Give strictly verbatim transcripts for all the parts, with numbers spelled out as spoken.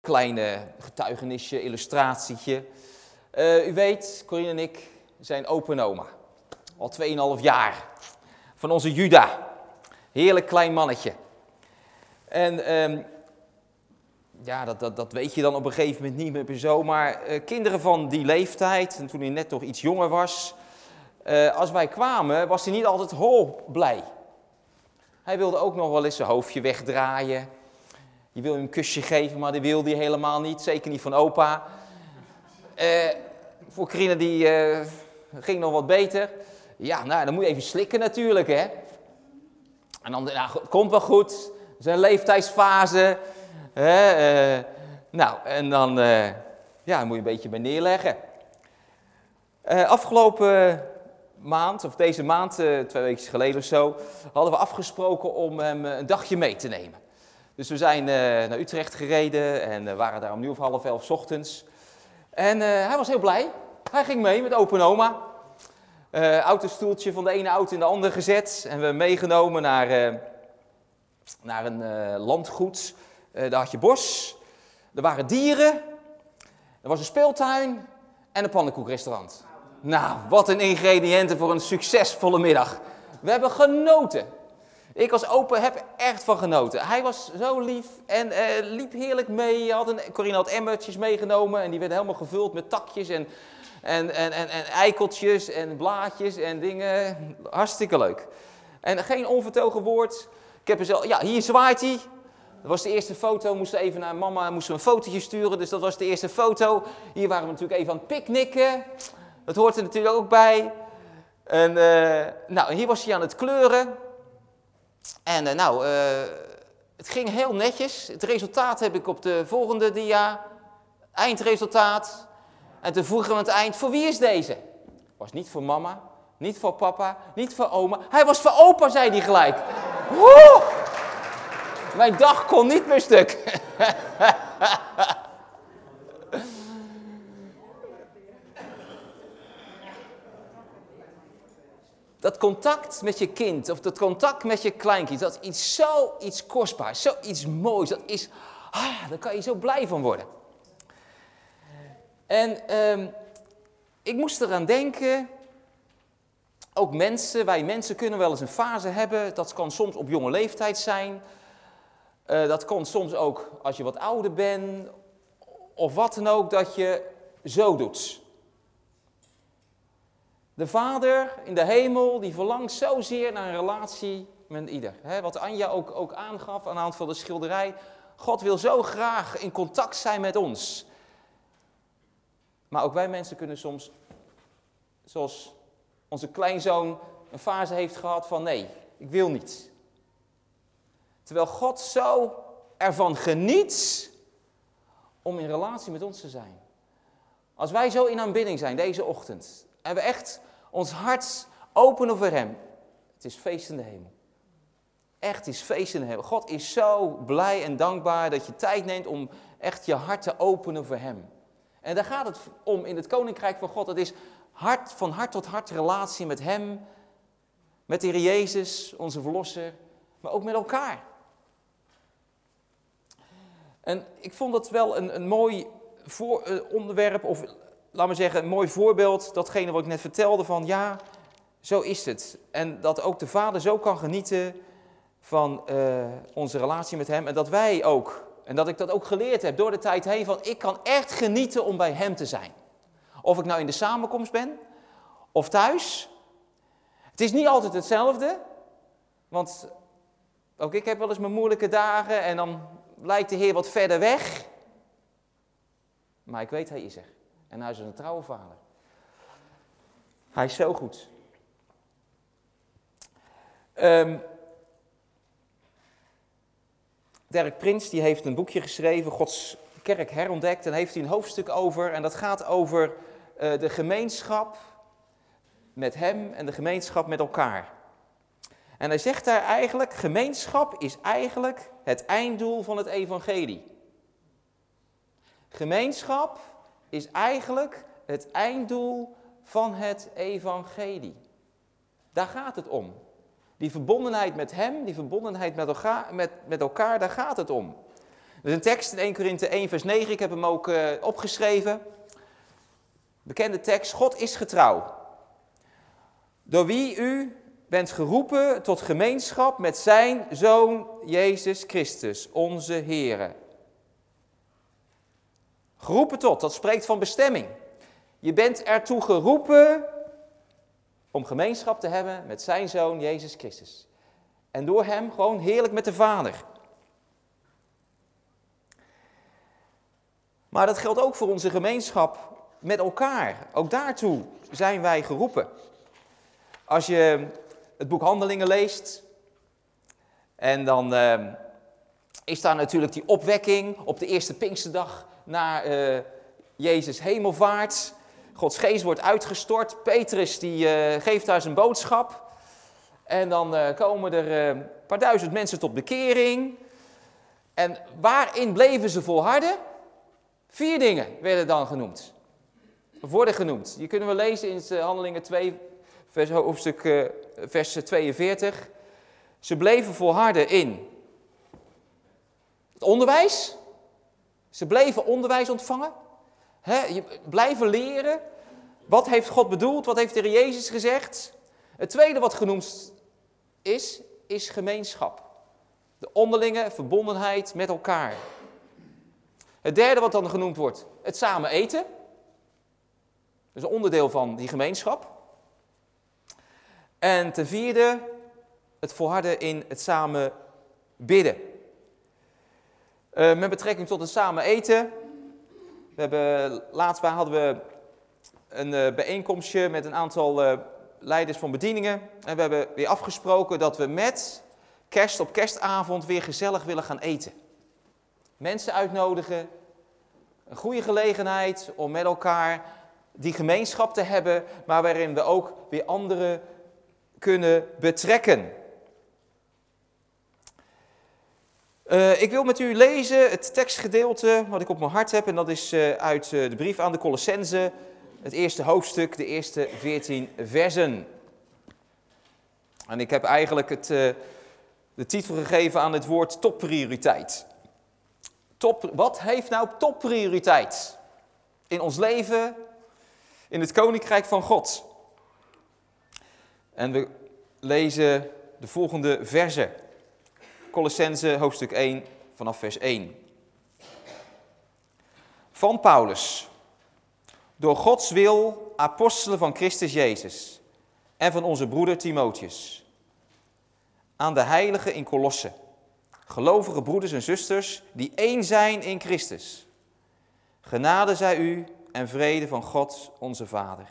kleine getuigenisje, illustratietje. Uh, u weet, Corine en ik zijn opa en oma. Al tweeënhalf jaar. Van onze Juda. Heerlijk klein mannetje. En um, ja, dat, dat, dat weet je dan op een gegeven moment niet meer zo. Maar uh, kinderen van die leeftijd, en toen hij net nog iets jonger was. Uh, als wij kwamen, was hij niet altijd hol blij. Hij wilde ook nog wel eens zijn hoofdje wegdraaien. Je wil hem een kusje geven, maar dat wilde hij helemaal niet. Zeker niet van opa. Uh, voor Corine die uh, ging nog wat beter. Ja, nou, dan moet je even slikken natuurlijk, hè. En dan, nou, het komt wel goed. Zijn leeftijdsfase. Hè, uh, nou, en dan uh, ja, moet je een beetje bij neerleggen. Uh, afgelopen maand, of deze maand, uh, twee weken geleden of zo, hadden we afgesproken om hem uh, een dagje mee te nemen. Dus we zijn uh, naar Utrecht gereden en uh, waren daar om nu of half elf 's ochtends. En uh, hij was heel blij. Hij ging mee met opa en oma. Uh, autostoeltje van de ene auto in de andere gezet. En we hebben meegenomen naar, uh, naar een uh, landgoed. Uh, daar had je bos. Er waren dieren. Er was een speeltuin. En een pannenkoekrestaurant. Nou, wat een ingrediënten voor een succesvolle middag. We hebben genoten. Ik als opa heb er echt van genoten. Hij was zo lief en uh, liep heerlijk mee. Had een, Corine had emmertjes meegenomen en die werden helemaal gevuld met takjes en, en, en, en, en eikeltjes en blaadjes en dingen. Hartstikke leuk. En geen onvertogen woord. Ik heb er zelf, ja, hier zwaait hij. Dat was de eerste foto. Moesten even naar mama, moesten we een fotootje sturen. Dus dat was de eerste foto. Hier waren we natuurlijk even aan het picknicken. Dat hoort er natuurlijk ook bij. En uh, nou, hier was hij aan het kleuren. En uh, nou, uh, het ging heel netjes. Het resultaat heb ik op de volgende dia. Eindresultaat. En toen vroegen we aan het eind, voor wie is deze? Was niet voor mama, niet voor papa, niet voor oma. Hij was voor opa, zei hij gelijk. Woe! Mijn dag kon niet meer stuk. Dat contact met je kind, of dat contact met je kleinkind, dat is iets zo iets kostbaars, zoiets moois. Dat is, ah, daar kan je zo blij van worden. En um, ik moest eraan denken, ook mensen, wij mensen kunnen wel eens een fase hebben, dat kan soms op jonge leeftijd zijn. Uh, dat kan soms ook als je wat ouder bent, of wat dan ook, dat je zo doet. De Vader in de hemel, die verlangt zozeer naar een relatie met ieder. He, wat Anja ook, ook aangaf aan de hand van de schilderij. God wil zo graag in contact zijn met ons. Maar ook wij mensen kunnen soms, zoals onze kleinzoon een fase heeft gehad van nee, ik wil niet. Terwijl God zo ervan geniet om in relatie met ons te zijn. Als wij zo in aanbidding zijn deze ochtend en we echt ons hart openen voor hem. Het is feest in de hemel. Echt, het is feest in de hemel. God is zo blij en dankbaar dat je tijd neemt om echt je hart te openen voor hem. En daar gaat het om in het koninkrijk van God. Het is hart, van hart tot hart relatie met hem, met de Heer Jezus, onze verlosser, maar ook met elkaar. En ik vond dat wel een, een mooi voor, uh, onderwerp, of laat maar zeggen, een mooi voorbeeld, datgene wat ik net vertelde van ja, zo is het. En dat ook de Vader zo kan genieten van uh, onze relatie met hem. En dat wij ook, en dat ik dat ook geleerd heb door de tijd heen, van ik kan echt genieten om bij hem te zijn. Of ik nou in de samenkomst ben, of thuis. Het is niet altijd hetzelfde, want ook ik heb wel eens mijn moeilijke dagen en dan lijkt de Heer wat verder weg. Maar ik weet, hij is er. En hij is een trouwe vader. Hij is zo goed. Um, Dirk Prins die heeft een boekje geschreven, Gods kerk herontdekt. En heeft hij een hoofdstuk over. En dat gaat over uh, de gemeenschap met hem en de gemeenschap met elkaar. En hij zegt daar eigenlijk, gemeenschap is eigenlijk het einddoel van het evangelie. Gemeenschap is eigenlijk het einddoel van het evangelie. Daar gaat het om. Die verbondenheid met hem, die verbondenheid met elkaar, met, met elkaar, daar gaat het om. Er is een tekst in Eerste Korinthe één vers negen, ik heb hem ook uh, opgeschreven. Bekende tekst, God is getrouw. Door wie u bent geroepen tot gemeenschap met zijn Zoon Jezus Christus, onze Heere. Geroepen tot, dat spreekt van bestemming. Je bent ertoe geroepen om gemeenschap te hebben met zijn Zoon Jezus Christus. En door hem gewoon heerlijk met de Vader. Maar dat geldt ook voor onze gemeenschap met elkaar. Ook daartoe zijn wij geroepen. Als je het boek Handelingen leest, en dan uh, is daar natuurlijk die opwekking op de eerste Pinksterdag naar uh, Jezus hemelvaart. Gods geest wordt uitgestort. Petrus die uh, geeft daar zijn boodschap. En dan uh, komen er uh, een paar duizend mensen tot bekering. En waarin bleven ze volharden? Vier dingen werden dan genoemd. Of worden genoemd. Die kunnen we lezen in uh, Handelingen twee, vers, hoofdstuk uh, vers tweeënveertig. Ze bleven volharden in het onderwijs. Ze bleven onderwijs ontvangen. He, je, blijven leren. Wat heeft God bedoeld? Wat heeft de Heer Jezus gezegd? Het tweede wat genoemd is, is gemeenschap. De onderlinge verbondenheid met elkaar. Het derde wat dan genoemd wordt, het samen eten. Dat is een onderdeel van die gemeenschap. En ten vierde, het volharden in het samen bidden. Uh, met betrekking tot het samen eten. We hebben, laatst hadden we een uh, bijeenkomstje met een aantal uh, leiders van bedieningen. En we hebben weer afgesproken dat we met kerst op kerstavond weer gezellig willen gaan eten. Mensen uitnodigen. Een goede gelegenheid om met elkaar die gemeenschap te hebben, maar waarin we ook weer anderen kunnen betrekken. Uh, ik wil met u lezen het tekstgedeelte wat ik op mijn hart heb, en dat is uh, uit uh, de brief aan de Colossenzen, het eerste hoofdstuk, de eerste veertien versen. En ik heb eigenlijk het, uh, de titel gegeven aan het woord topprioriteit. Top, wat heeft nou topprioriteit in ons leven, in het Koninkrijk van God? En we lezen de volgende verzen. Colossenzen hoofdstuk één vanaf vers één. Van Paulus, door Gods wil apostelen van Christus Jezus en van onze broeder Timotheus. Aan de heiligen in Colosse, gelovige broeders en zusters die één zijn in Christus. Genade zij u en vrede van God onze Vader.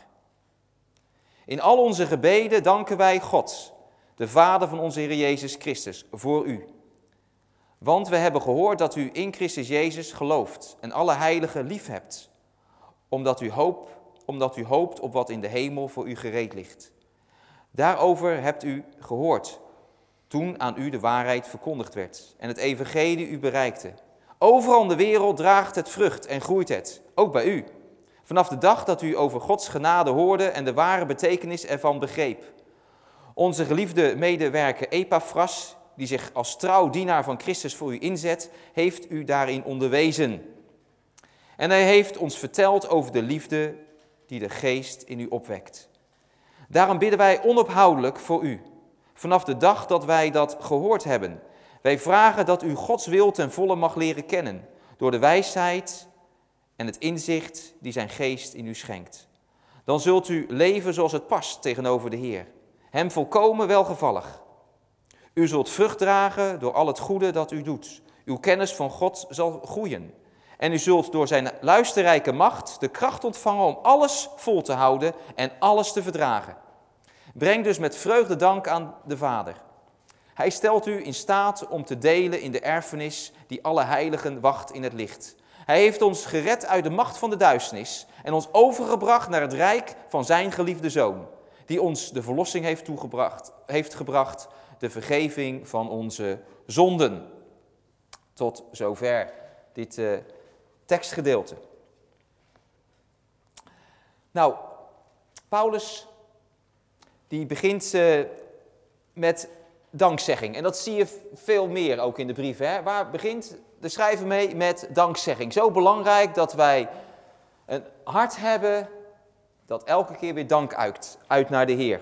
In al onze gebeden danken wij God, de Vader van onze Heer Jezus Christus, voor u. Want we hebben gehoord dat u in Christus Jezus gelooft en alle heiligen lief hebt, omdat u, hoop, omdat u hoopt op wat in de hemel voor u gereed ligt. Daarover hebt u gehoord, toen aan u de waarheid verkondigd werd en het evangelie u bereikte. Overal in de wereld draagt het vrucht en groeit het, ook bij u. Vanaf de dag dat u over Gods genade hoorde en de ware betekenis ervan begreep. Onze geliefde medewerker Epaphras, die zich als trouw dienaar van Christus voor u inzet, heeft u daarin onderwezen. En hij heeft ons verteld over de liefde die de geest in u opwekt. Daarom bidden wij onophoudelijk voor u, vanaf de dag dat wij dat gehoord hebben. Wij vragen dat u Gods wil ten volle mag leren kennen, door de wijsheid en het inzicht die zijn geest in u schenkt. Dan zult u leven zoals het past tegenover de Heer, hem volkomen welgevallig. U zult vrucht dragen door al het goede dat u doet. Uw kennis van God zal groeien. En u zult door zijn luisterrijke macht de kracht ontvangen om alles vol te houden en alles te verdragen. Breng dus met vreugde dank aan de Vader. Hij stelt u in staat om te delen in de erfenis die alle heiligen wacht in het licht. Hij heeft ons gered uit de macht van de duisternis en ons overgebracht naar het rijk van zijn geliefde Zoon, die ons de verlossing heeft toegebracht, heeft gebracht, de vergeving van onze zonden. Tot zover dit uh, tekstgedeelte. Nou, Paulus die begint uh, met dankzegging. En dat zie je veel meer ook in de brief. Hè? Waar begint de schrijver mee met dankzegging. Zo belangrijk dat wij een hart hebben dat elke keer weer dank uit, uit naar de Heer.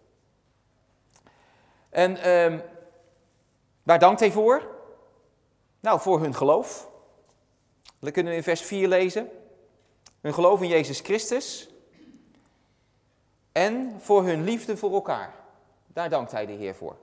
En um, waar dankt hij voor? Nou, voor hun geloof. Dat kunnen we in vers vier lezen. Hun geloof in Jezus Christus. En voor hun liefde voor elkaar. Daar dankt hij de Heer voor.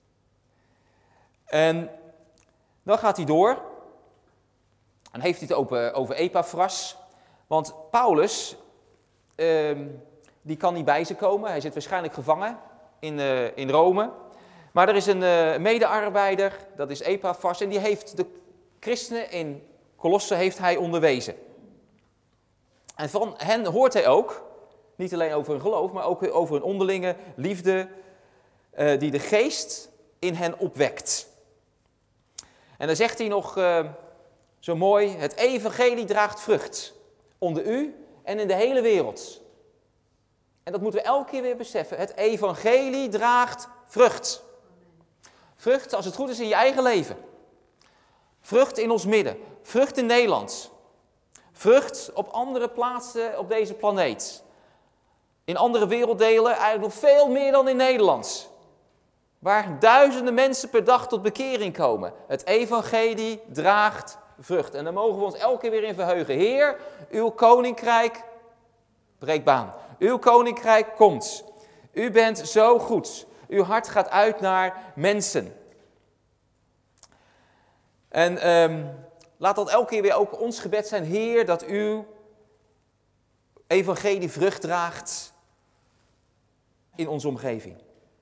En dan gaat hij door. En heeft hij het over, over Epaphras. Want Paulus, eh, die kan niet bij ze komen. Hij zit waarschijnlijk gevangen in, uh, in Rome. Maar er is een uh, medearbeider, dat is Epaphras. En die heeft de christenen in Colosse heeft hij onderwezen. En van hen hoort hij ook, niet alleen over hun geloof, maar ook over hun onderlinge liefde, uh, die de geest in hen opwekt. En dan zegt hij nog uh, zo mooi, het evangelie draagt vrucht onder u en in de hele wereld. En dat moeten we elke keer weer beseffen, het evangelie draagt vrucht. Vrucht, als het goed is, in je eigen leven. Vrucht in ons midden. Vrucht in Nederland. Vrucht op andere plaatsen op deze planeet. In andere werelddelen eigenlijk nog veel meer dan in Nederland. Waar duizenden mensen per dag tot bekering komen. Het evangelie draagt vrucht. En daar mogen we ons elke keer weer in verheugen. Heer, uw koninkrijk breekt baan. Uw koninkrijk komt. U bent zo goed. Uw hart gaat uit naar mensen. En um, laat dat elke keer weer ook ons gebed zijn. Heer, dat uw evangelie vrucht draagt in onze omgeving.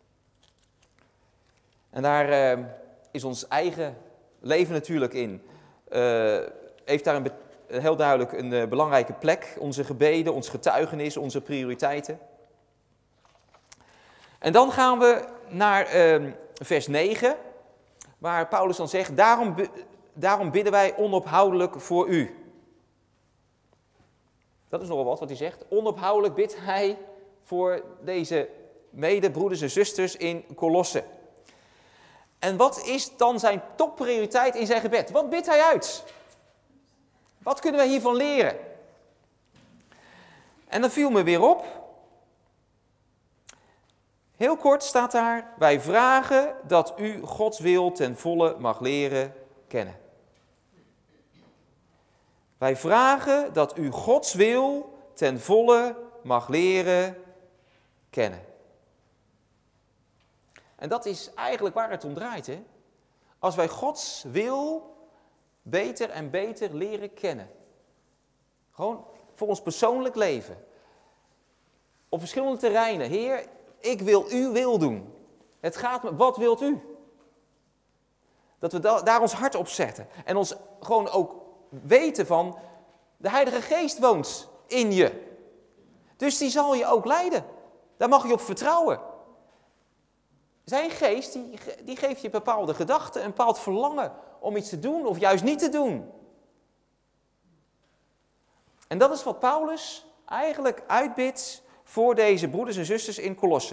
En daar uh, is ons eigen leven natuurlijk in. Uh, heeft daar een, een heel duidelijk een uh, belangrijke plek. Onze gebeden, ons getuigenis, onze prioriteiten. En dan gaan we naar uh, vers negen, waar Paulus dan zegt, daarom, daarom bidden wij onophoudelijk voor u. Dat is nogal wat wat hij zegt. Onophoudelijk bidt hij voor deze medebroeders en zusters in Colosse. En wat is dan zijn topprioriteit in zijn gebed? Wat bidt hij uit? Wat kunnen wij hiervan leren? En dan viel me weer op. Heel kort staat daar, wij vragen dat u Gods wil ten volle mag leren kennen. Wij vragen dat u Gods wil ten volle mag leren kennen. En dat is eigenlijk waar het om draait, hè? Als wij Gods wil beter en beter leren kennen. Gewoon voor ons persoonlijk leven. Op verschillende terreinen. Heer, ik wil uw wil doen. Het gaat me, wat wilt u? Dat we da- daar ons hart op zetten. En ons gewoon ook weten van, de Heilige Geest woont in je. Dus die zal je ook leiden. Daar mag je op vertrouwen. Zijn geest, die, die geeft je bepaalde gedachten, een bepaald verlangen om iets te doen of juist niet te doen. En dat is wat Paulus eigenlijk uitbidt voor deze broeders en zusters in Colosse.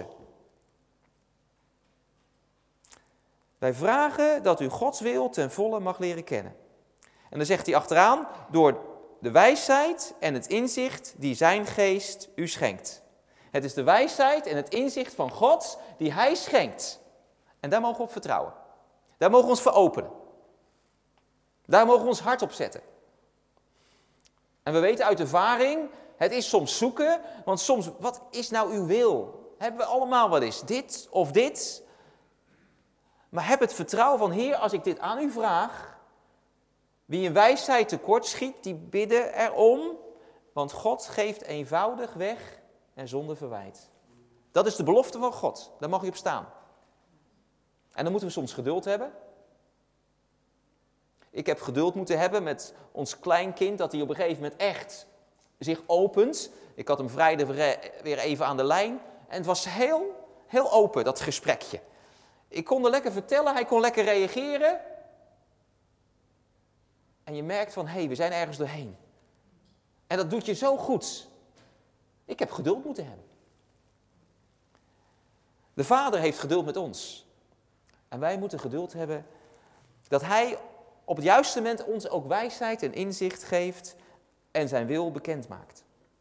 Wij vragen dat u Gods wil ten volle mag leren kennen. En dan zegt hij achteraan, door de wijsheid en het inzicht die zijn geest u schenkt. Het is de wijsheid en het inzicht van God die hij schenkt. En daar mogen we op vertrouwen. Daar mogen we ons voor openen. Daar mogen we ons hart op zetten. En we weten uit ervaring, het is soms zoeken, want soms, wat is nou uw wil? Hebben we allemaal wat is, dit of dit? Maar heb het vertrouwen van, Heer, als ik dit aan u vraag, wie in wijsheid tekort schiet, die bidden erom, want God geeft eenvoudig weg en zonder verwijt. Dat is de belofte van God, daar mag je op staan. En dan moeten we soms geduld hebben. Ik heb geduld moeten hebben met ons kleinkind, dat hij op een gegeven moment echt zich opent. Ik had hem vrijdag weer even aan de lijn en het was heel, heel open, dat gesprekje. Ik kon er lekker vertellen, hij kon lekker reageren. En je merkt van, hé, hey, we zijn ergens doorheen. En dat doet je zo goed. Ik heb geduld moeten hebben. De Vader heeft geduld met ons. En wij moeten geduld hebben dat hij op het juiste moment ons ook wijsheid en inzicht geeft en zijn wil bekend maakt.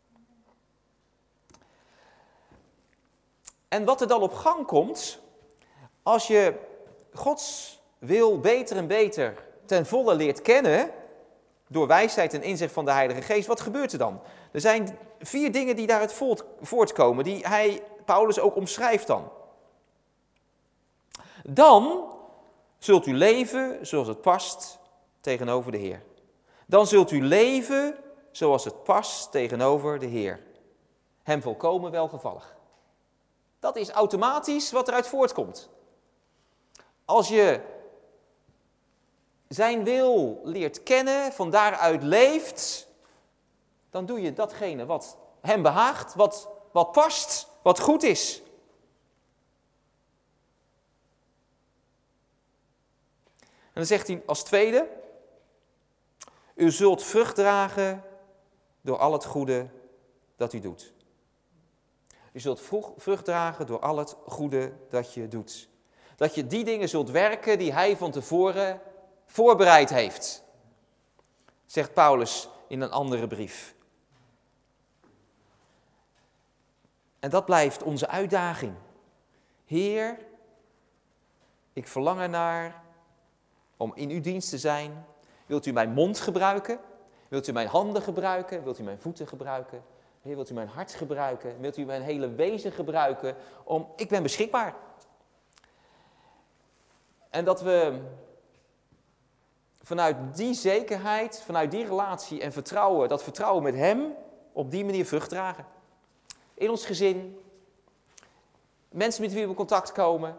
En wat er dan op gang komt, als je Gods wil beter en beter ten volle leert kennen, door wijsheid en inzicht van de Heilige Geest, wat gebeurt er dan? Er zijn vier dingen die daaruit voortkomen, die hij, Paulus, ook omschrijft dan. Dan zult u leven zoals het past tegenover de Heer. Dan zult u leven zoals het past tegenover de Heer. Hem volkomen welgevallig. Dat is automatisch wat eruit voortkomt. Als je zijn wil leert kennen, van daaruit leeft, dan doe je datgene wat hem behaagt, wat, wat past, wat goed is. En dan zegt hij als tweede, u zult vrucht dragen door al het goede dat u doet. U zult vrucht dragen door al het goede dat je doet. Dat je die dingen zult werken die hij van tevoren voorbereid heeft, zegt Paulus in een andere brief. En dat blijft onze uitdaging. Heer, ik verlang ernaar om in uw dienst te zijn. Wilt u mijn mond gebruiken? Wilt u mijn handen gebruiken? Wilt u mijn voeten gebruiken? Heer, wilt u mijn hart gebruiken? Wilt u mijn hele wezen gebruiken? Om, ik ben beschikbaar. En dat we vanuit die zekerheid, vanuit die relatie en vertrouwen, dat vertrouwen met hem, op die manier vrucht dragen. In ons gezin, mensen met wie we in contact komen.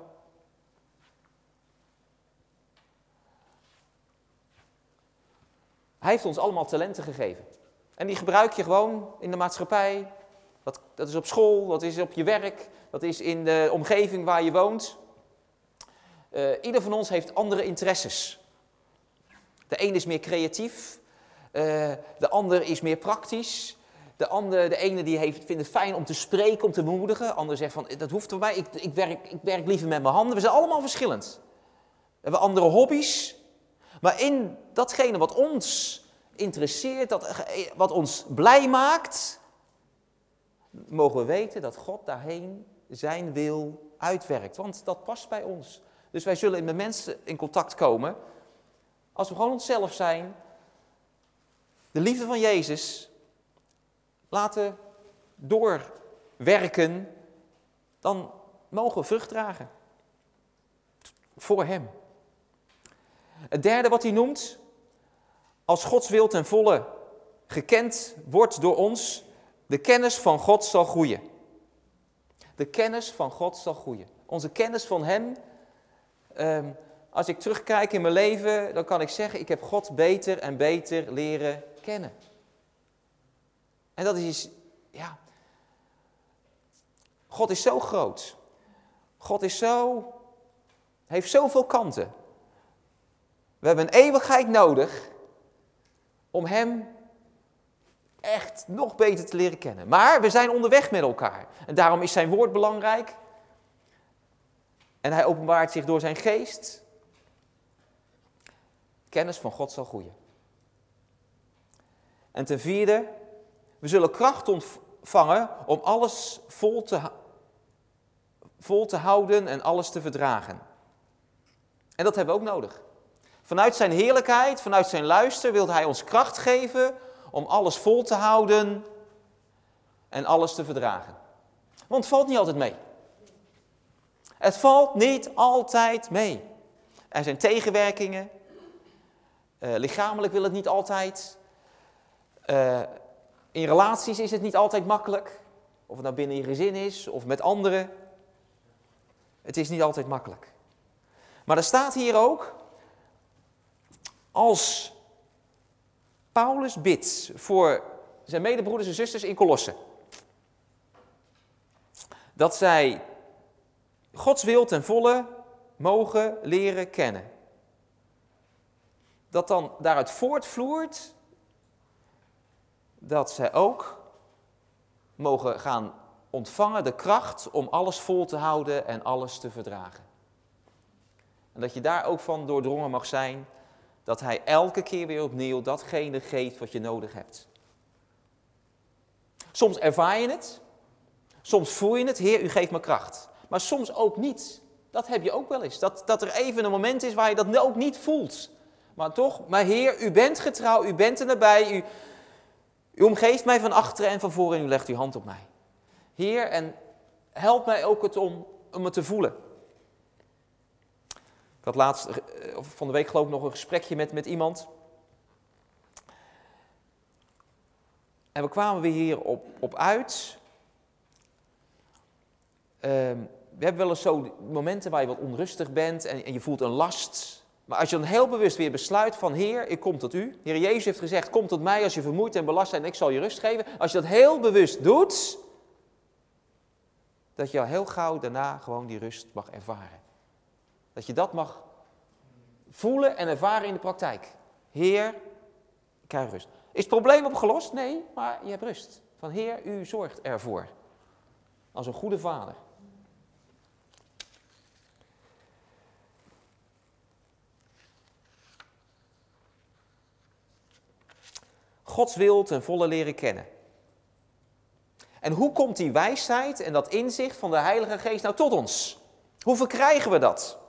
Hij heeft ons allemaal talenten gegeven. En die gebruik je gewoon in de maatschappij. Dat, dat is op school, dat is op je werk, dat is in de omgeving waar je woont. Uh, ieder van ons heeft andere interesses. De een is meer creatief, uh, de ander is meer praktisch. De, ander, de ene die heeft, vindt het fijn om te spreken, om te bemoedigen. De ander zegt van, dat hoeft voor mij, ik, ik, werk, ik werk liever met mijn handen. We zijn allemaal verschillend. We hebben andere hobby's. Maar in datgene wat ons interesseert, dat, wat ons blij maakt, mogen we weten dat God daarheen zijn wil uitwerkt. Want dat past bij ons. Dus wij zullen met mensen in contact komen, als we gewoon onszelf zijn, de liefde van Jezus laten doorwerken, dan mogen we vrucht dragen. Voor hem. Het derde wat hij noemt, als Gods wil ten volle gekend wordt door ons, de kennis van God zal groeien. De kennis van God zal groeien. Onze kennis van hem, um, als ik terugkijk in mijn leven, dan kan ik zeggen, ik heb God beter en beter leren kennen. En dat is, ja, God is zo groot. God is zo, heeft zoveel kanten. We hebben een eeuwigheid nodig om hem echt nog beter te leren kennen. Maar we zijn onderweg met elkaar. En daarom is zijn woord belangrijk. En hij openbaart zich door zijn geest. Kennis van God zal groeien. En ten vierde, we zullen kracht ontvangen om alles vol te, vol te houden en alles te verdragen. En dat hebben we ook nodig. Vanuit zijn heerlijkheid, vanuit zijn luister wil hij ons kracht geven om alles vol te houden en alles te verdragen. Want het valt niet altijd mee. Het valt niet altijd mee. Er zijn tegenwerkingen. Uh, lichamelijk wil het niet altijd. Uh, in relaties is het niet altijd makkelijk. Of het nou binnen je gezin is of met anderen. Het is niet altijd makkelijk. Maar er staat hier ook, als Paulus bidt voor zijn medebroeders en zusters in Kolosse, dat zij Gods wil ten volle mogen leren kennen. Dat dan daaruit voortvloeit dat zij ook mogen gaan ontvangen de kracht om alles vol te houden en alles te verdragen. En dat je daar ook van doordrongen mag zijn dat hij elke keer weer opnieuw datgene geeft wat je nodig hebt. Soms ervaar je het, soms voel je het, Heer, u geeft me kracht. Maar soms ook niet. Dat heb je ook wel eens. Dat, dat er even een moment is waar je dat ook niet voelt. Maar toch, maar Heer, u bent getrouw, u bent er nabij, u, u omgeeft mij van achteren en van voren en u legt uw hand op mij. Heer, en help mij ook het om, om het te voelen. Ik had laatst, of van de week geloof ik, nog een gesprekje met, met iemand. En we kwamen weer hier op, op uit. Uh, we hebben wel eens zo momenten waar je wat onrustig bent en, en je voelt een last. Maar als je dan heel bewust weer besluit van, Heer, ik kom tot u. Heer Jezus heeft gezegd, kom tot mij als je vermoeid en belast bent en ik zal je rust geven. Als je dat heel bewust doet, dat je al heel gauw daarna gewoon die rust mag ervaren. Dat je dat mag voelen en ervaren in de praktijk. Heer, ik krijg rust. Is het probleem opgelost? Nee, maar je hebt rust. Van Heer, u zorgt ervoor. Als een goede vader. Gods wil ten volle leren kennen. En hoe komt die wijsheid en dat inzicht van de Heilige Geest nou tot ons? Hoe verkrijgen we dat?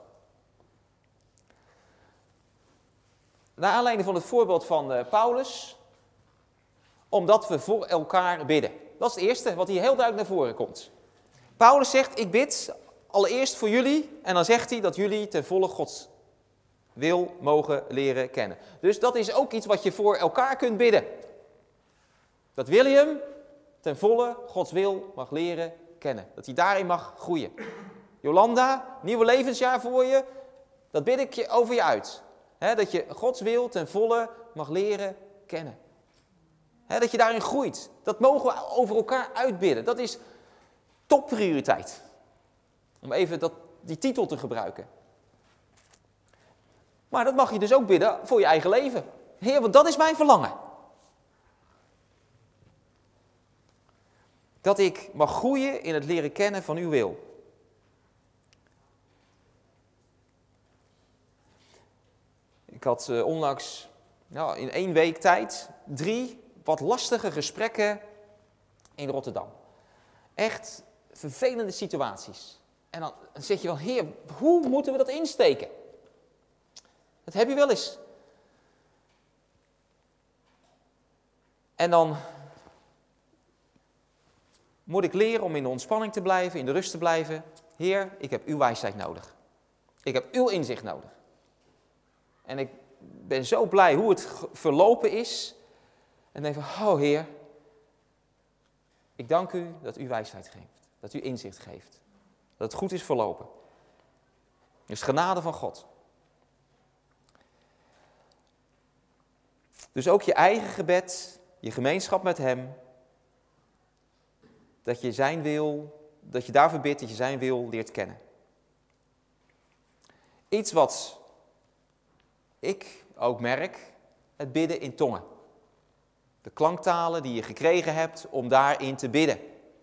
Naar aanleiding van het voorbeeld van uh, Paulus, omdat we voor elkaar bidden. Dat is het eerste wat hier heel duidelijk naar voren komt. Paulus zegt, ik bid allereerst voor jullie, en dan zegt hij dat jullie ten volle Gods wil mogen leren kennen. Dus dat is ook iets wat je voor elkaar kunt bidden. Dat William ten volle Gods wil mag leren kennen. Dat hij daarin mag groeien. Jolanda, nieuwe levensjaar voor je, dat bid ik je over je uit. He, dat je Gods wil ten volle mag leren kennen. He, dat je daarin groeit. Dat mogen we over elkaar uitbidden. Dat is topprioriteit. Om even dat, die titel te gebruiken. Maar dat mag je dus ook bidden voor je eigen leven. Heer, want dat is mijn verlangen. Dat ik mag groeien in het leren kennen van uw wil. Ik had uh, onlangs nou, in één week tijd drie wat lastige gesprekken in Rotterdam. Echt vervelende situaties. En dan zeg je wel, Heer, hoe moeten we dat insteken? Dat heb je wel eens. En dan moet ik leren om in de ontspanning te blijven, in de rust te blijven. Heer, ik heb uw wijsheid nodig. Ik heb uw inzicht nodig. En ik ben zo blij hoe het verlopen is. En denk van, oh Heer, ik dank u dat u wijsheid geeft. Dat u inzicht geeft. Dat het goed is verlopen. Het is genade van God. Dus ook je eigen gebed, je gemeenschap met hem, dat je zijn wil, dat je daarvoor bidt, dat je zijn wil leert kennen. Iets wat ik ook merk, het bidden in tongen. De klanktalen die je gekregen hebt om daarin te bidden.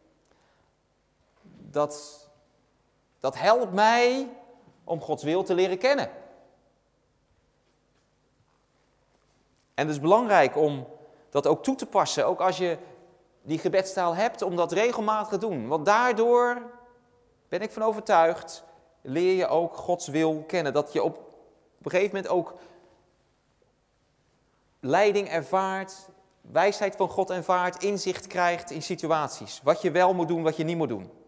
Dat, dat helpt mij om Gods wil te leren kennen. En het is belangrijk om dat ook toe te passen, ook als je die gebedstaal hebt, om dat regelmatig te doen. Want daardoor, ben ik van overtuigd, leer je ook Gods wil kennen. Dat je op, op een gegeven moment ook leiding ervaart, wijsheid van God ervaart, inzicht krijgt in situaties. Wat je wel moet doen, wat je niet moet doen.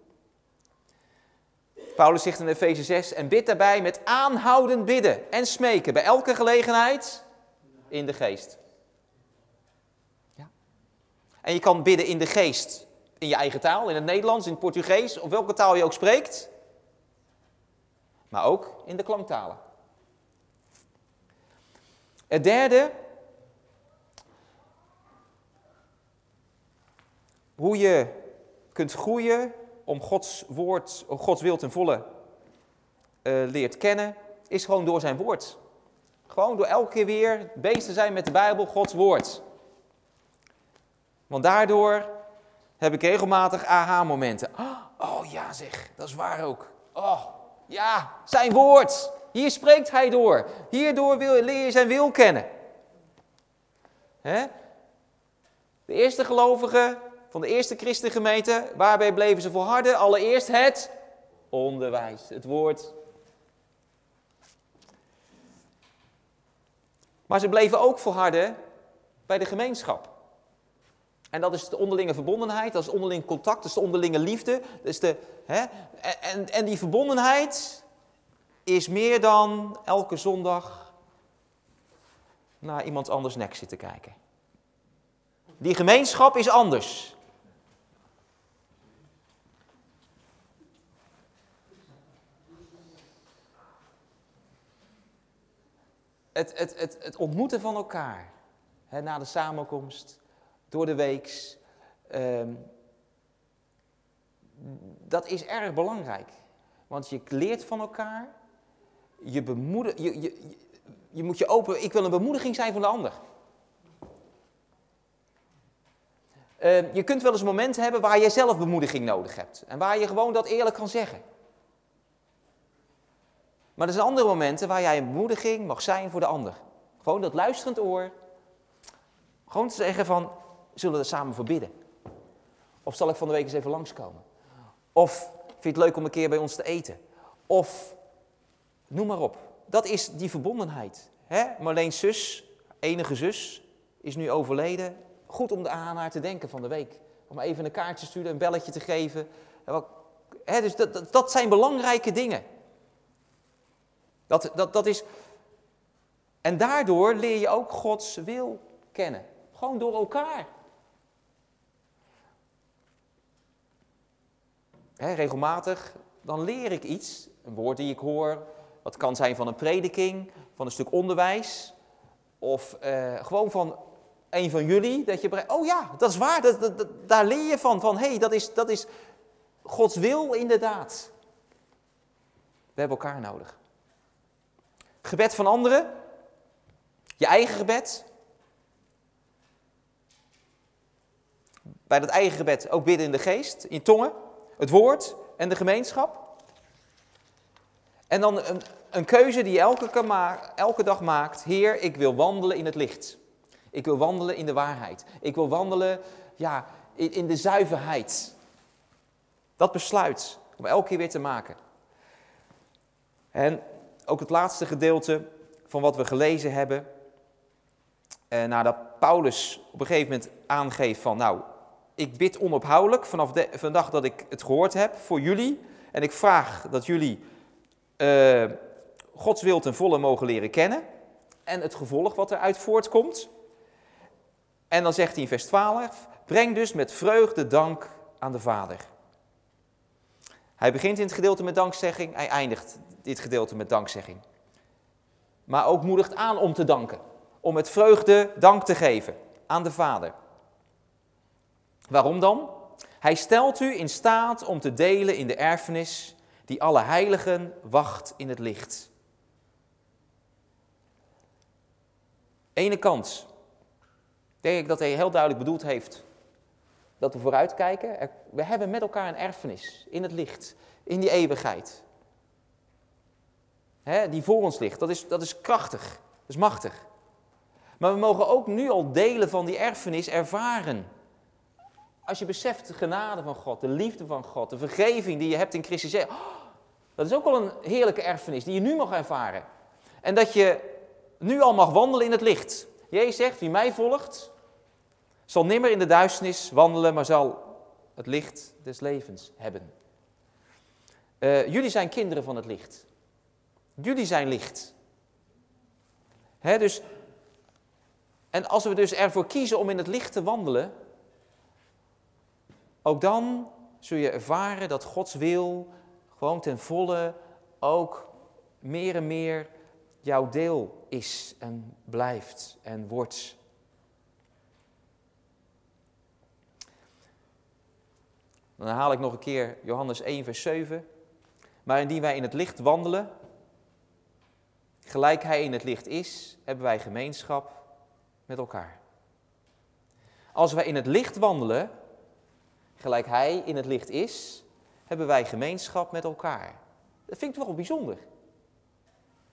Paulus zegt in Efeze zes, en bid daarbij met aanhoudend bidden en smeken, bij elke gelegenheid in de geest. Ja. En je kan bidden in de geest, in je eigen taal, in het Nederlands, in het Portugees, of welke taal je ook spreekt. Maar ook in de klanktalen. Het derde, hoe je kunt groeien om Gods woord, om Gods wil ten volle uh, leert kennen, is gewoon door zijn woord. Gewoon door elke keer weer bezig te zijn met de Bijbel, Gods woord. Want daardoor heb ik regelmatig aha-momenten. Oh, oh ja zeg, dat is waar ook. Oh ja, zijn woord. Hier spreekt hij door. Hierdoor wil, leer je zijn wil kennen. Hè? De eerste gelovigen van de eerste christengemeente, waarbij bleven ze volharden? Allereerst het onderwijs, het woord. Maar ze bleven ook volharden bij de gemeenschap. En dat is de onderlinge verbondenheid, dat is onderling contact, dat is de onderlinge liefde. Dat is de, hè? En, en die verbondenheid is meer dan elke zondag naar iemand anders nek zitten kijken. Die gemeenschap is anders. Het, het, het, het ontmoeten van elkaar, hè, na de samenkomst, door de weeks, uh, dat is erg belangrijk. Want je leert van elkaar, je, bemoedig, je, je, je moet je open, ik wil een bemoediging zijn van de ander. Uh, je kunt wel eens momenten hebben waar je zelf bemoediging nodig hebt. En waar je gewoon dat eerlijk kan zeggen. Maar er zijn andere momenten waar jij een bemoediging mag zijn voor de ander. Gewoon dat luisterend oor. Gewoon te zeggen van, zullen we er samen voor bidden? Of zal ik van de week eens even langskomen? Of vind je het leuk om een keer bij ons te eten? Of, noem maar op. Dat is die verbondenheid. Hè? Marleens zus, enige zus, is nu overleden. Goed om aan haar te denken van de week. Om even een kaartje te sturen, een belletje te geven. Hè, dus dat, dat, dat zijn belangrijke dingen. Dat, dat, dat is... En daardoor leer je ook Gods wil kennen. Gewoon door elkaar. Hè, regelmatig, dan leer ik iets. Een woord die ik hoor. Dat kan zijn van een prediking, van een stuk onderwijs. Of uh, gewoon van een van jullie. Dat je bereikt, oh ja, dat is waar. Dat, dat, dat, daar leer je van. Van hé, hey, dat, is, dat is Gods wil inderdaad. We hebben elkaar nodig. Gebed van anderen. Je eigen gebed. Bij dat eigen gebed ook bidden in de geest, in tongen, het woord en de gemeenschap. En dan een, een keuze die je elke, ma- elke dag maakt. Heer, ik wil wandelen in het licht. Ik wil wandelen in de waarheid. Ik wil wandelen ja, in, in de zuiverheid. Dat besluit om elke keer weer te maken. En ook het laatste gedeelte van wat we gelezen hebben. Eh, nadat Paulus op een gegeven moment aangeeft van, nou, ik bid onophoudelijk vanaf de, van de dag dat ik het gehoord heb voor jullie. En ik vraag dat jullie uh, Gods wil ten volle mogen leren kennen. En het gevolg wat eruit voortkomt. En dan zegt hij in vers twaalf, breng dus met vreugde dank aan de Vader. Hij begint in het gedeelte met dankzegging, hij eindigt dit gedeelte met dankzegging. Maar ook moedigt aan om te danken. Om met vreugde dank te geven aan de Vader. Waarom dan? Hij stelt u in staat om te delen in de erfenis die alle heiligen wacht in het licht. Ene kant, denk ik dat hij heel duidelijk bedoeld heeft dat we vooruitkijken. We hebben met elkaar een erfenis in het licht, in die eeuwigheid. Hè, die voor ons ligt, dat is, dat is krachtig, dat is machtig. Maar we mogen ook nu al delen van die erfenis ervaren. Als je beseft de genade van God, de liefde van God, de vergeving die je hebt in Christus. Oh, dat is ook wel een heerlijke erfenis die je nu mag ervaren. En dat je nu al mag wandelen in het licht. Jezus zegt, wie mij volgt, zal nimmer in de duisternis wandelen, maar zal het licht des levens hebben. Uh, jullie zijn kinderen van het licht. Jullie zijn licht. Hè, dus, en als we dus ervoor kiezen om in het licht te wandelen, ook dan zul je ervaren dat Gods wil gewoon ten volle ook meer en meer jouw deel is en blijft en wordt. Dan haal ik nog een keer Johannes één vers zeven. Maar indien wij in het licht wandelen, gelijk hij in het licht is, hebben wij gemeenschap met elkaar. Als wij in het licht wandelen, gelijk hij in het licht is, hebben wij gemeenschap met elkaar. Dat vind ik toch wel bijzonder.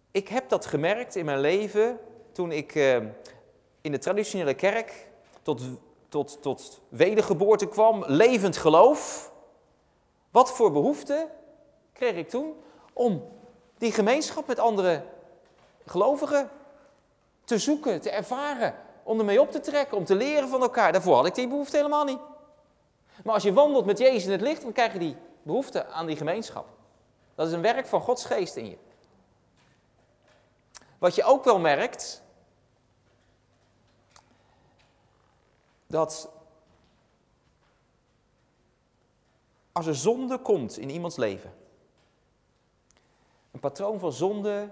Ik heb dat gemerkt in mijn leven toen ik uh, in de traditionele kerk tot, tot, tot wedergeboorte kwam, levend geloof. Wat voor behoefte kreeg ik toen om die gemeenschap met andere gelovigen te zoeken, te ervaren, om ermee op te trekken, om te leren van elkaar. Daarvoor had ik die behoefte helemaal niet. Maar als je wandelt met Jezus in het licht, dan krijg je die behoefte aan die gemeenschap. Dat is een werk van Gods geest in je. Wat je ook wel merkt, dat als er zonde komt in iemands leven, een patroon van zonde,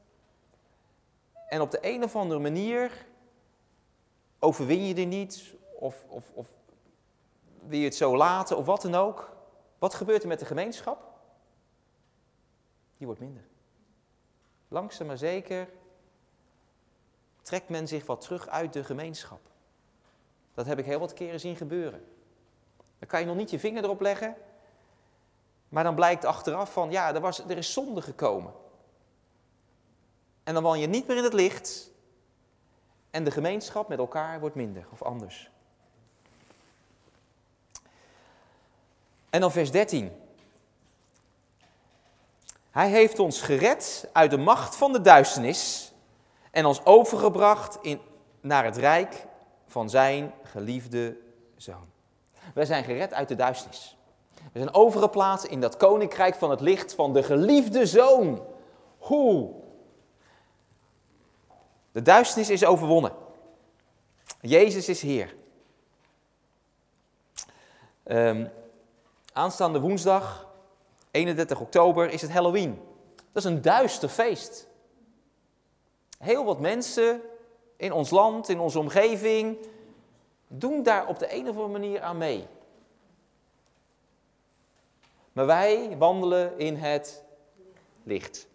en op de een of andere manier overwin je er niet, of, of, of wil je het zo laten, of wat dan ook. Wat gebeurt er met de gemeenschap? Die wordt minder. Langzaam maar zeker trekt men zich wat terug uit de gemeenschap. Dat heb ik heel wat keren zien gebeuren. Dan kan je nog niet je vinger erop leggen, maar dan blijkt achteraf van, ja, er, was, er is zonde gekomen. En dan woon je niet meer in het licht en de gemeenschap met elkaar wordt minder of anders. En dan vers dertien. Hij heeft ons gered uit de macht van de duisternis en ons overgebracht in, naar het rijk van zijn geliefde Zoon. Wij zijn gered uit de duisternis. We zijn overgeplaatst in dat koninkrijk van het licht van de geliefde Zoon. Hoe? De duisternis is overwonnen. Jezus is Heer. Um, aanstaande woensdag, eenendertig oktober, is het Halloween. Dat is een duister feest. Heel wat mensen in ons land, in onze omgeving, doen daar op de een of andere manier aan mee. Maar wij wandelen in het licht.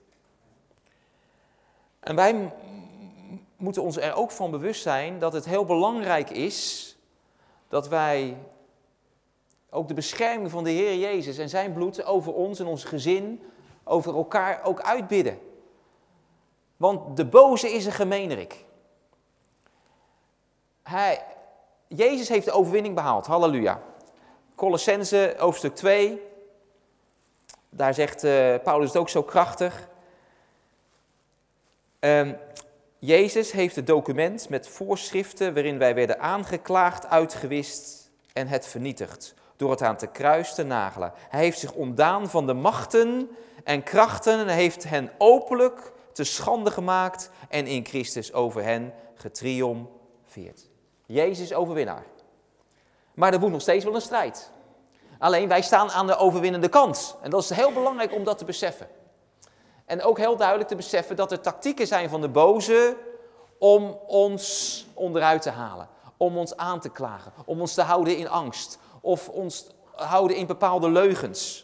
En wij m- moeten ons er ook van bewust zijn dat het heel belangrijk is dat wij ook de bescherming van de Heer Jezus en zijn bloed over ons en ons gezin, over elkaar ook uitbidden. Want de boze is een gemeenerik. Hij, Jezus heeft de overwinning behaald, halleluja. Colossenzen hoofdstuk twee, daar zegt uh, Paulus het ook zo krachtig. Uh, Jezus heeft het document met voorschriften waarin wij werden aangeklaagd, uitgewist en het vernietigd. Door het aan het kruis te nagelen. Hij heeft zich ontdaan van de machten en krachten en heeft hen openlijk te schande gemaakt en in Christus over hen getriomfeerd. Jezus is overwinnaar. Maar er woedt nog steeds wel een strijd. Alleen wij staan aan de overwinnende kant. En dat is heel belangrijk om dat te beseffen. En ook heel duidelijk te beseffen dat er tactieken zijn van de boze om ons onderuit te halen. Om ons aan te klagen. Om ons te houden in angst. Of ons houden in bepaalde leugens.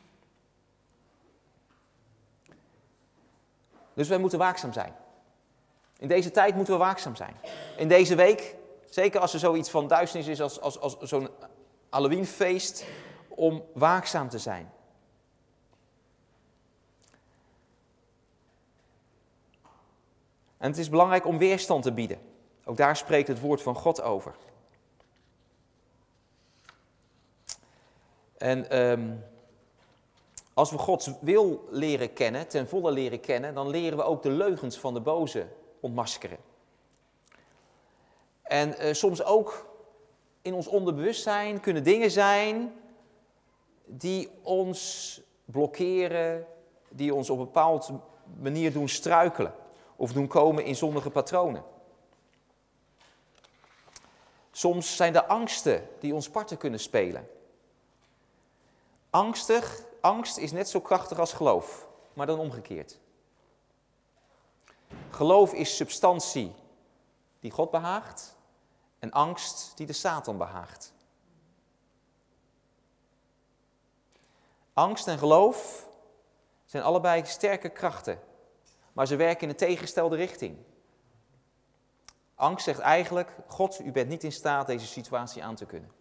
Dus wij moeten waakzaam zijn. In deze tijd moeten we waakzaam zijn. In deze week, zeker als er zoiets van duisternis is als, als, als zo'n Halloweenfeest, om waakzaam te zijn. En het is belangrijk om weerstand te bieden. Ook daar spreekt het woord van God over. En um, als we Gods wil leren kennen, ten volle leren kennen, dan leren we ook de leugens van de boze ontmaskeren. En uh, soms ook in ons onderbewustzijn kunnen dingen zijn die ons blokkeren, die ons op een bepaalde manier doen struikelen of doen komen in zondige patronen. Soms zijn er angsten die ons parten kunnen spelen. Angstig, angst is net zo krachtig als geloof, maar dan omgekeerd. Geloof is substantie die God behaagt en angst die de Satan behaagt. Angst en geloof zijn allebei sterke krachten, maar ze werken in een tegengestelde richting. Angst zegt eigenlijk, God, u bent niet in staat deze situatie aan te kunnen.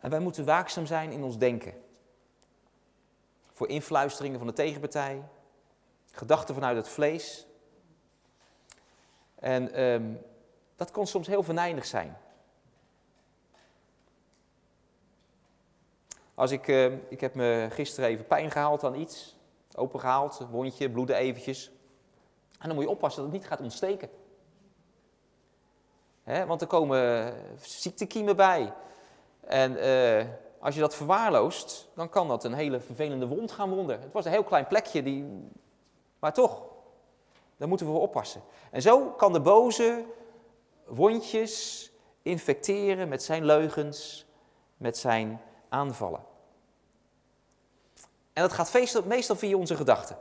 En wij moeten waakzaam zijn in ons denken. Voor influisteringen van de tegenpartij, gedachten vanuit het vlees. En um, dat kan soms heel venijnig zijn. Als ik, uh, ik heb me gisteren even pijn gehaald aan iets, opengehaald, wondje, bloedde eventjes. En dan moet je oppassen dat het niet gaat ontsteken. He, want er komen ziektekiemen bij. En uh, als je dat verwaarloost, dan kan dat een hele vervelende wond gaan worden. Het was een heel klein plekje, die... maar toch, daar moeten we voor oppassen. En zo kan de boze wondjes infecteren met zijn leugens, met zijn aanvallen. En dat gaat meestal via onze gedachten.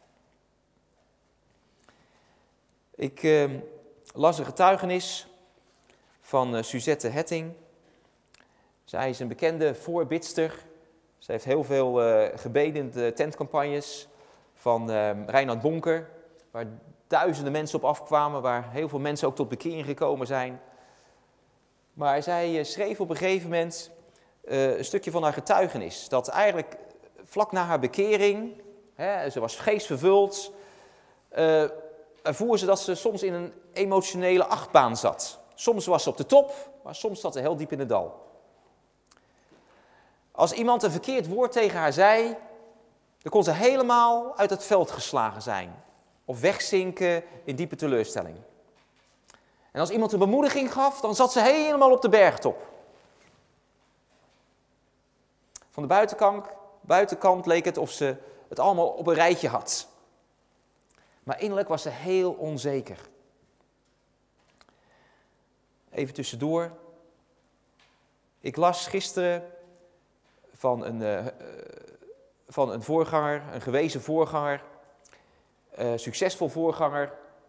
Ik uh, las een getuigenis van uh, Suzette Hetting. Zij is een bekende voorbidster. Zij heeft heel veel uh, gebeden in de tentcampagnes van uh, Reinhard Bonker, waar duizenden mensen op afkwamen, waar heel veel mensen ook tot bekering gekomen zijn. Maar zij uh, schreef op een gegeven moment uh, een stukje van haar getuigenis, dat eigenlijk vlak na haar bekering, hè, ze was geestvervuld, uh, ervoer ze dat ze soms in een emotionele achtbaan zat. Soms was ze op de top, maar soms zat ze heel diep in het dal. Als iemand een verkeerd woord tegen haar zei, dan kon ze helemaal uit het veld geslagen zijn. Of wegzinken in diepe teleurstelling. En als iemand een bemoediging gaf, dan zat ze helemaal op de bergtop. Van de buitenkant, buitenkant leek het of ze het allemaal op een rijtje had. Maar innerlijk was ze heel onzeker. Even tussendoor. Ik las gisteren van een, uh, van een voorganger, een gewezen voorganger, uh, succesvol voorganger,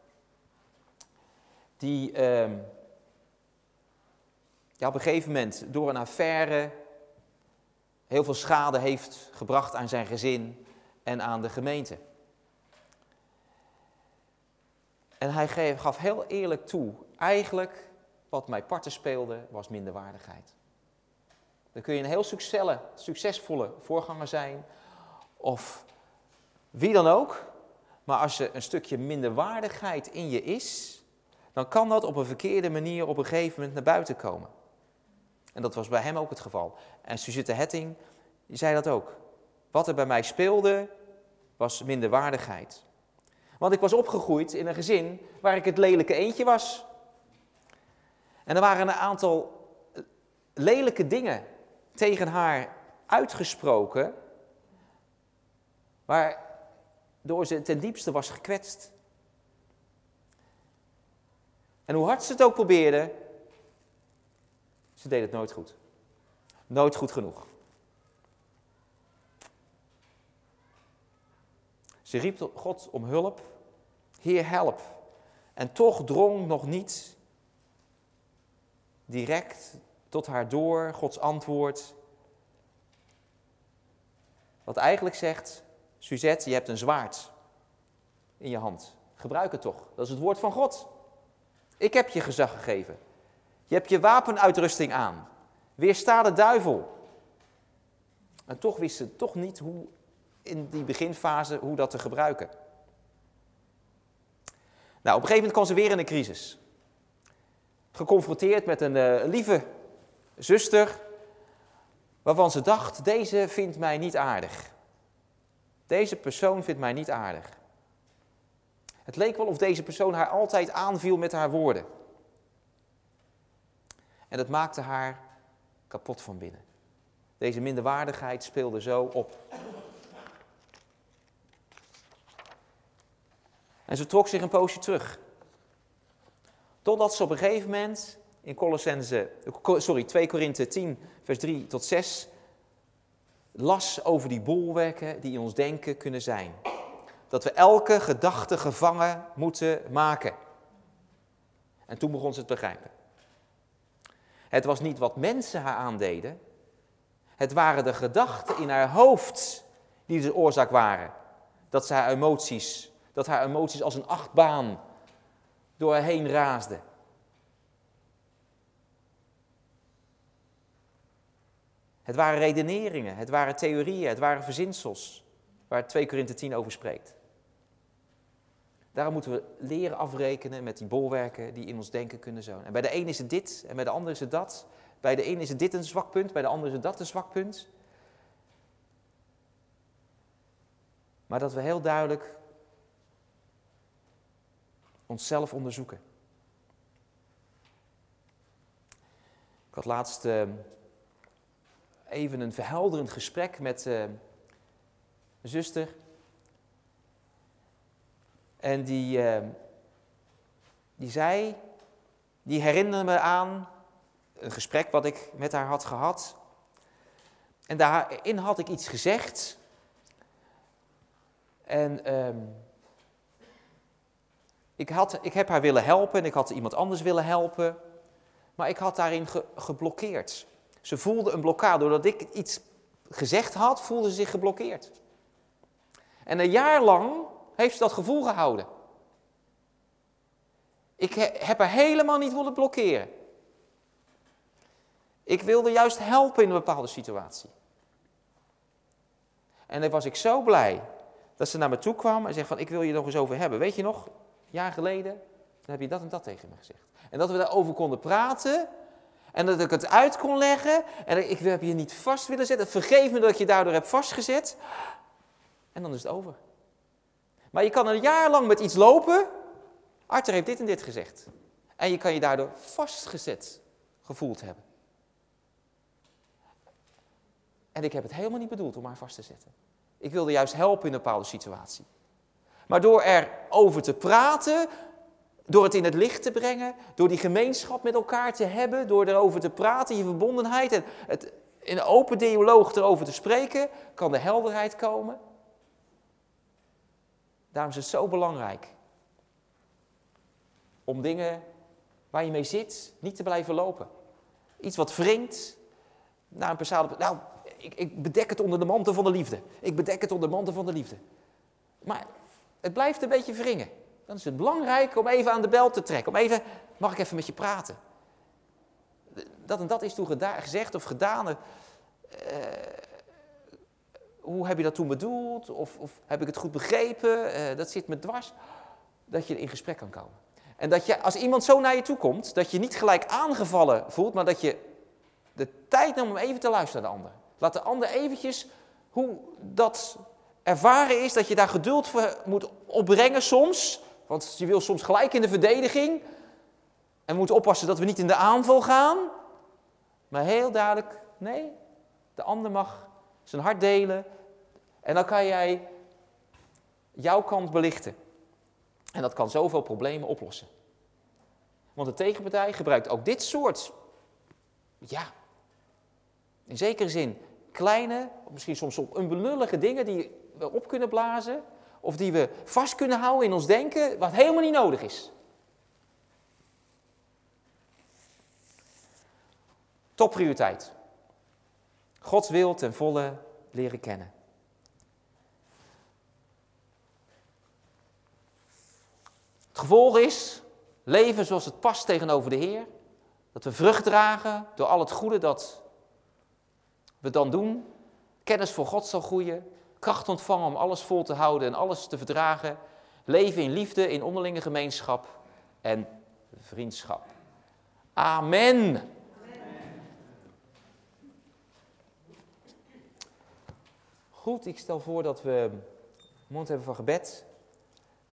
die uh, ja, op een gegeven moment door een affaire heel veel schade heeft gebracht aan zijn gezin en aan de gemeente. En hij gaf heel eerlijk toe, eigenlijk wat mij parten speelde was minderwaardigheid. Dan kun je een heel succesvolle voorganger zijn, of wie dan ook. Maar als er een stukje minderwaardigheid in je is, dan kan dat op een verkeerde manier op een gegeven moment naar buiten komen. En dat was bij hem ook het geval. En Suzette Hetting, die zei dat ook. Wat er bij mij speelde, was minderwaardigheid. Want ik was opgegroeid in een gezin waar ik het lelijke eendje was. En er waren een aantal lelijke dingen tegen haar uitgesproken, waardoor ze ten diepste was gekwetst. En hoe hard ze het ook probeerde, ze deed het nooit goed. Nooit goed genoeg. Ze riep God om hulp. Heer, help. En toch drong nog niet direct tot haar door Gods antwoord. Wat eigenlijk zegt, Suzette, je hebt een zwaard in je hand. Gebruik het toch. Dat is het woord van God. Ik heb je gezag gegeven. Je hebt je wapenuitrusting aan. Weersta de duivel. En toch wist ze toch niet hoe, in die beginfase, hoe dat te gebruiken. Nou, op een gegeven moment kwam ze weer in een crisis. Geconfronteerd met een uh, lieve zuster, waarvan ze dacht, deze vindt mij niet aardig. Deze persoon vindt mij niet aardig. Het leek wel of deze persoon haar altijd aanviel met haar woorden. En dat maakte haar kapot van binnen. Deze minderwaardigheid speelde zo op. En ze trok zich een poosje terug. Totdat ze op een gegeven moment in Colossense, sorry, twee Korinthe tien, vers drie tot zes, las over die bolwerken die in ons denken kunnen zijn. Dat we elke gedachte gevangen moeten maken. En toen begon ze het begrijpen. Het was niet wat mensen haar aandeden. Het waren de gedachten in haar hoofd die de oorzaak waren. Dat ze haar emoties, dat haar emoties als een achtbaan door haar heen raasden. Het waren redeneringen, het waren theorieën, het waren verzinsels, waar twee Korinthe tien over spreekt. Daarom moeten we leren afrekenen met die bolwerken die in ons denken kunnen zijn. En bij de een is het dit en bij de ander is het dat. Bij de een is het dit een zwak punt, bij de ander is het dat een zwak punt. Maar dat we heel duidelijk onszelf onderzoeken. Ik had laatst uh, even een verhelderend gesprek met uh, een zuster. En die, uh, die zei, die herinnerde me aan een gesprek wat ik met haar had gehad. En daarin had ik iets gezegd. En um, ik, had, ik heb haar willen helpen en ik had iemand anders willen helpen. Maar ik had daarin ge, geblokkeerd. Ze voelde een blokkade. Doordat ik iets gezegd had, voelde ze zich geblokkeerd. En een jaar lang heeft ze dat gevoel gehouden. Ik he, heb haar helemaal niet willen blokkeren. Ik wilde juist helpen in een bepaalde situatie. En dan was ik zo blij dat ze naar me toe kwam en zei van, ik wil je nog eens over hebben. Weet je nog, een jaar geleden, dan heb je dat en dat tegen me gezegd. En dat we daarover konden praten en dat ik het uit kon leggen. En ik heb je niet vast willen zetten. Vergeef me dat ik je daardoor heb vastgezet. En dan is het over. Maar je kan een jaar lang met iets lopen. Arthur heeft dit en dit gezegd. En je kan je daardoor vastgezet gevoeld hebben. En ik heb het helemaal niet bedoeld om haar vast te zetten. Ik wilde juist helpen in een bepaalde situatie. Maar door erover te praten, door het in het licht te brengen, door die gemeenschap met elkaar te hebben, door erover te praten, je verbondenheid en het in een open dialoog erover te spreken, kan de helderheid komen. Daarom is het zo belangrijk om dingen waar je mee zit niet te blijven lopen. Iets wat wringt naar een bepaalde... Nou, ik, ik bedek het onder de mantel van de liefde. Ik bedek het onder de mantel van de liefde. Maar het blijft een beetje wringen. Dan is het belangrijk om even aan de bel te trekken. Om even, mag ik even met je praten? Dat en dat is toen geda- gezegd of gedaan. Uh, hoe heb je dat toen bedoeld? Of, of heb ik het goed begrepen? Uh, dat zit me dwars. Dat je in gesprek kan komen. En dat je, als iemand zo naar je toe komt, dat je niet gelijk aangevallen voelt, maar dat je de tijd neemt om even te luisteren naar de ander. Laat de ander eventjes, hoe dat ervaren is, dat je daar geduld voor moet opbrengen soms. Want je wil soms gelijk in de verdediging. En we moeten oppassen dat we niet in de aanval gaan. Maar heel duidelijk, nee, de ander mag zijn hart delen. En dan kan jij jouw kant belichten. En dat kan zoveel problemen oplossen. Want de tegenpartij gebruikt ook dit soort, ja, in zekere zin kleine, of misschien soms onbenullige dingen die we op kunnen blazen. Of die we vast kunnen houden in ons denken, wat helemaal niet nodig is. Topprioriteit. Gods wil ten volle leren kennen. Het gevolg is leven zoals het past tegenover de Heer. Dat we vrucht dragen door al het goede dat we dan doen. Kennis voor God zal groeien. Kracht ontvangen om alles vol te houden en alles te verdragen. Leven in liefde, in onderlinge gemeenschap en vriendschap. Amen. Amen. Goed, ik stel voor dat we een mond hebben van gebed.